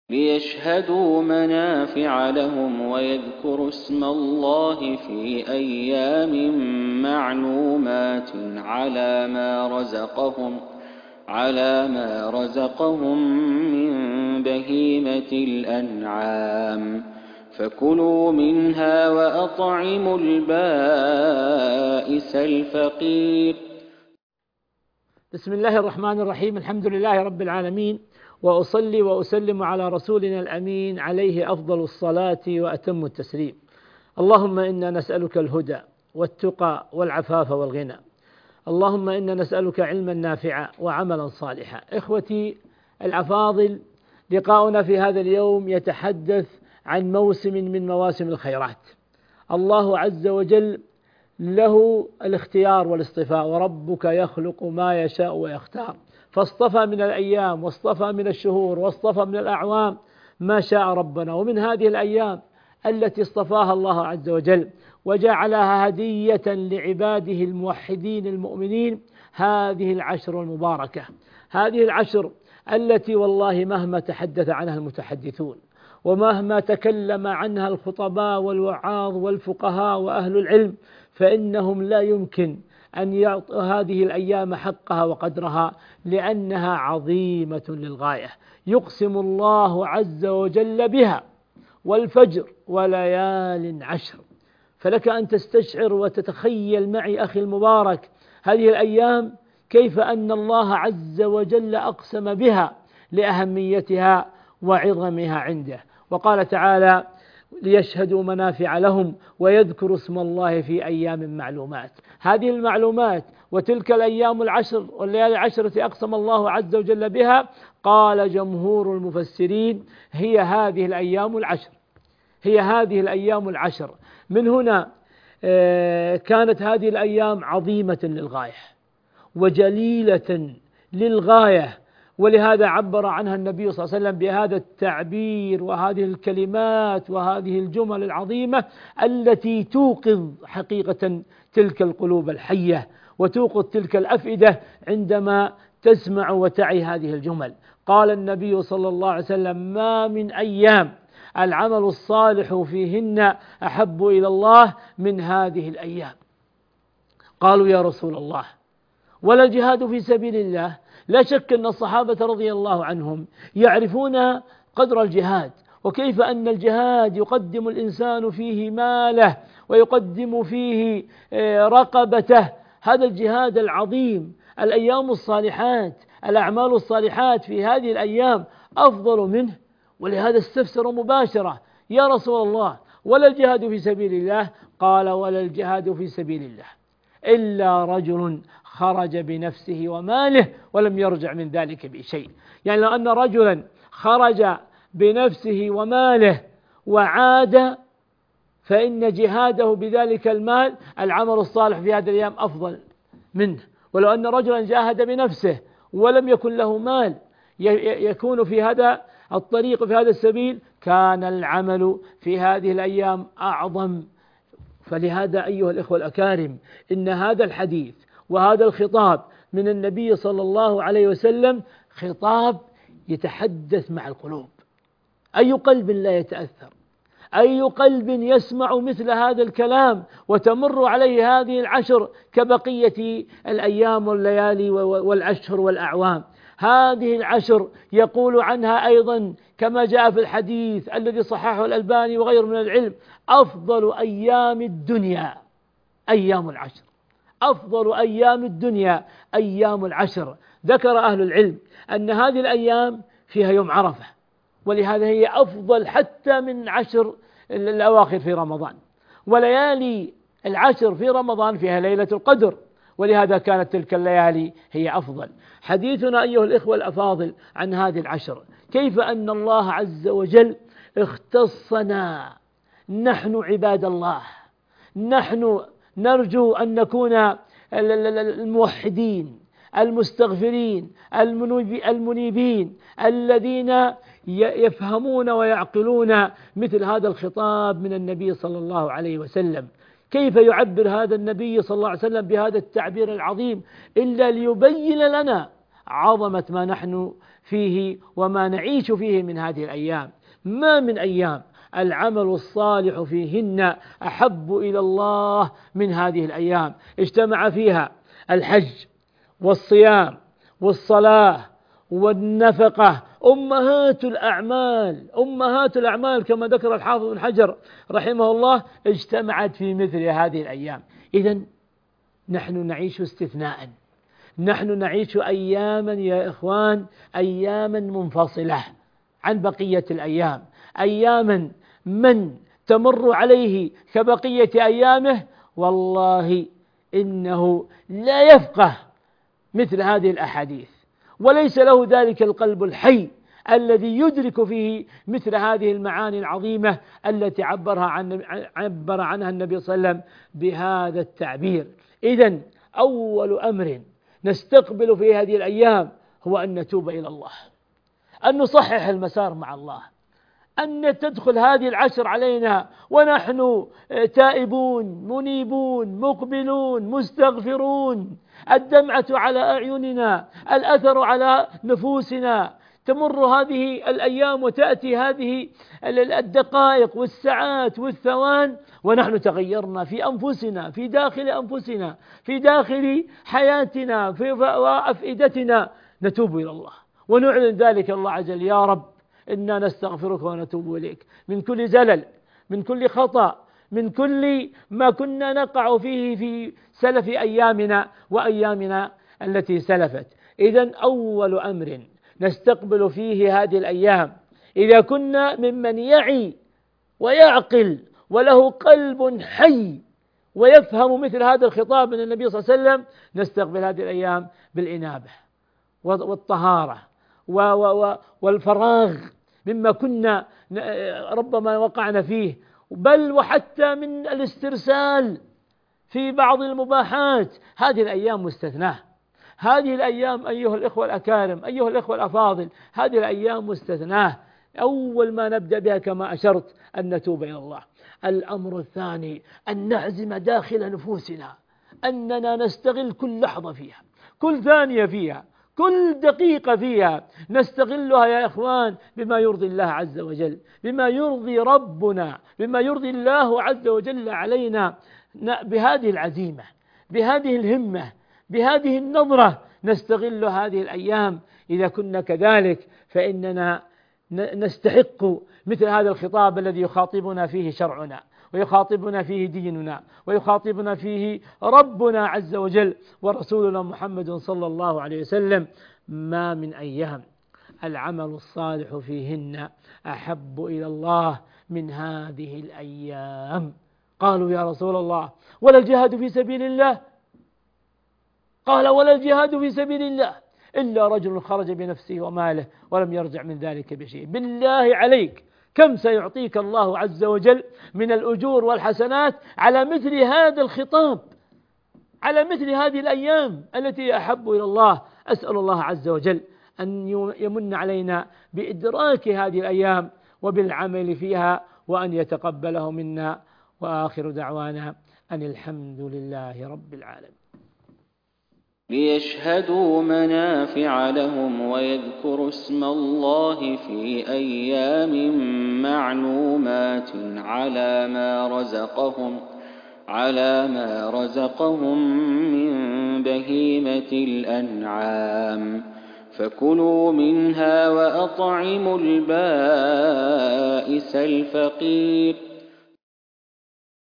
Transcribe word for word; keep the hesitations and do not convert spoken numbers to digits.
ليشهدوا منافع لهم ويذكروا اسم الله في أيام معلومات على ما رزقهم على ما رزقهم من بهيمة الأنعام فكلوا منها وأطعموا البائس الفقير. بسم الله الرحمن الرحيم. الحمد لله رب العالمين، وأصلي وأسلم على رسولنا الأمين عليه أفضل الصلاة وأتم التسليم. اللهم إنا نسألك الهدى والتقى والعفاف والغنى. اللهم إنا نسألك علما نافعا وعملا صالحا. إخوتي الأفاضل، لقاؤنا في هذا اليوم يتحدث عن موسم من مواسم الخيرات. الله عز وجل له الاختيار والاصطفاء، وربك يخلق ما يشاء ويختار، فاصطفى من الأيام واصطفى من الشهور واصطفى من الأعوام ما شاء ربنا. ومن هذه الأيام التي اصطفاها الله عز وجل وجعلها هدية لعباده الموحدين المؤمنين هذه العشر المباركة، هذه العشر التي والله مهما تحدث عنها المتحدثون ومهما تكلم عنها الخطباء والوعاظ والفقهاء وأهل العلم فإنهم لا يمكن أن يعطوا هذه الأيام حقها وقدرها، لأنها عظيمة للغاية. يقسم الله عز وجل بها والفجر وليال عشر. فلك أن تستشعر وتتخيل معي أخي المبارك هذه الأيام كيف أن الله عز وجل أقسم بها لأهميتها وعظمها عنده. وقال تعالى: ليشهدوا منافع لهم ويذكروا اسم الله في أيام معلومات. هذه المعلومات وتلك الأيام العشر والليالي العشر التي أقسم الله عز وجل بها، قال جمهور المفسرين هي هذه الأيام العشر، هي هذه الأيام العشر. من هنا كانت هذه الأيام عظيمة للغاية وجليلة للغاية، ولهذا عبر عنها النبي صلى الله عليه وسلم بهذا التعبير وهذه الكلمات وهذه الجمل العظيمة التي توقظ حقيقة تلك القلوب الحية وتوقظ تلك الأفئدة عندما تسمع وتعي هذه الجمل. قال النبي صلى الله عليه وسلم: ما من أيام العمل الصالح فيهن أحب إلى الله من هذه الأيام. قالوا: يا رسول الله، ولا الجهاد في سبيل الله؟ لا شك أن الصحابة رضي الله عنهم يعرفون قدر الجهاد، وكيف أن الجهاد يقدم الإنسان فيه ماله ويقدم فيه رقبته. هذا الجهاد العظيم، الأيام الصالحات، الأعمال الصالحات في هذه الأيام أفضل منه. ولهذا استفسر مباشرة: يا رسول الله، ولا الجهاد في سبيل الله؟ قال: ولا الجهاد في سبيل الله إلا رجل خرج بنفسه وماله ولم يرجع من ذلك بشيء. يعني لو أن رجلا خرج بنفسه وماله وعاد فإن جهاده بذلك المال العمل الصالح في هذه الأيام أفضل منه. ولو أن رجلا جاهد بنفسه ولم يكن له مال يكون في هذا الطريق في هذا السبيل كان العمل في هذه الأيام أعظم. فلهذا أيها الإخوة الأكارم، إن هذا الحديث وهذا الخطاب من النبي صلى الله عليه وسلم خطاب يتحدث مع القلوب. أي قلب لا يتأثر؟ أي قلب يسمع مثل هذا الكلام وتمر عليه هذه العشر كبقية الأيام والليالي والأشهر والأعوام؟ هذه العشر يقول عنها أيضا كما جاء في الحديث الذي صححه الألباني وغيره من العلم: أفضل أيام الدنيا أيام العشر، أفضل أيام الدنيا أيام العشر. ذكر أهل العلم أن هذه الأيام فيها يوم عرفة، ولهذا هي أفضل حتى من عشر الأواخر في رمضان. وليالي العشر في رمضان فيها ليلة القدر، ولهذا كانت تلك الليالي هي أفضل. حديثنا أيها الإخوة الأفاضل عن هذه العشر، كيف أن الله عز وجل اختصنا نحن عباد الله، نحن نرجو أن نكون الموحدين المستغفرين المنيبين الذين يفهمون ويعقلون مثل هذا الخطاب من النبي صلى الله عليه وسلم. كيف يعبر هذا النبي صلى الله عليه وسلم بهذا التعبير العظيم إلا ليبين لنا عظمة ما نحن فيه وما نعيش فيه من هذه الأيام. ما من أيام العمل الصالح فيهن أحب إلى الله من هذه الأيام، اجتمع فيها الحج والصيام والصلاة والنفقة، أمهات الأعمال، أمهات الأعمال كما ذكر الحافظ بن حجر رحمه الله، اجتمعت في مثل هذه الأيام. إذن نحن نعيش استثناء، نحن نعيش أياما يا إخوان، أياما منفصلة عن بقية الأيام، أياما من تمر عليه كبقية أيامه والله إنه لا يفقه مثل هذه الأحاديث، وليس له ذلك القلب الحي الذي يدرك فيه مثل هذه المعاني العظيمة التي عبرها عن عبر عنها النبي صلى الله عليه وسلم بهذا التعبير. إذن أول أمر نستقبل في هذه الأيام هو أن نتوب إلى الله، أن نصحح المسار مع الله، أن تدخل هذه العشر علينا ونحن تائبون منيبون مقبلون مستغفرون، الدمعة على أعيننا، الأثر على نفوسنا، تمر هذه الأيام وتأتي هذه الدقائق والساعات والثوان ونحن تغيرنا في أنفسنا، في داخل أنفسنا، في داخل حياتنا، في أفئدتنا، نتوب إلى الله ونعلن ذلك الله عز وجل: يا رب إنا نستغفرك ونتوب إليك من كل زلل، من كل خطأ، من كل ما كنا نقع فيه في سلف أيامنا وأيامنا التي سلفت. إذن أول أمر نستقبل فيه هذه الأيام إذا كنا ممن يعي ويعقل وله قلب حي ويفهم مثل هذا الخطاب من النبي صلى الله عليه وسلم، نستقبل هذه الأيام بالإنابة والطهارة والفراغ مما كنا ربما وقعنا فيه، بل وحتى من الاسترسال في بعض المباحات. هذه الأيام مستثناة، هذه الأيام أيها الإخوة الأكارم، أيها الإخوة الأفاضل، هذه الأيام مستثناة. أول ما نبدأ بها كما أشرت أن نتوب إلى الله. الأمر الثاني أن نعزم داخل نفوسنا أننا نستغل كل لحظة فيها، كل ثانية فيها، كل دقيقة فيها نستغلها يا إخوان بما يرضي الله عز وجل، بما يرضي ربنا، بما يرضي الله عز وجل علينا. بهذه العزيمة، بهذه الهمة، بهذه النظرة نستغل هذه الأيام. إذا كنا كذلك فإننا نستحق مثل هذا الخطاب الذي يخاطبنا فيه شرعنا ويخاطبنا فيه ديننا ويخاطبنا فيه ربنا عز وجل ورسولنا محمد صلى الله عليه وسلم: ما من أيام العمل الصالح فيهن أحب إلى الله من هذه الأيام. قالوا: يا رسول الله ولا الجهاد في سبيل الله؟ قال: ولا الجهاد في سبيل الله إلا رجل خرج بنفسه وماله ولم يرجع من ذلك بشيء. بالله عليك كم سيعطيك الله عز وجل من الأجور والحسنات على مثل هذا الخطاب، على مثل هذه الأيام التي أحب إلى الله. أسأل الله عز وجل أن يمن علينا بإدراك هذه الأيام وبالعمل فيها، وأن يتقبله منا. وآخر دعوانا أن الحمد لله رب العالمين. ليشهدوا منافع لهم ويذكروا اسم الله في أيام معلومات على ما رزقهم على ما رزقهم من بهيمة الأنعام، فكلوا منها وأطعموا البائس الفقير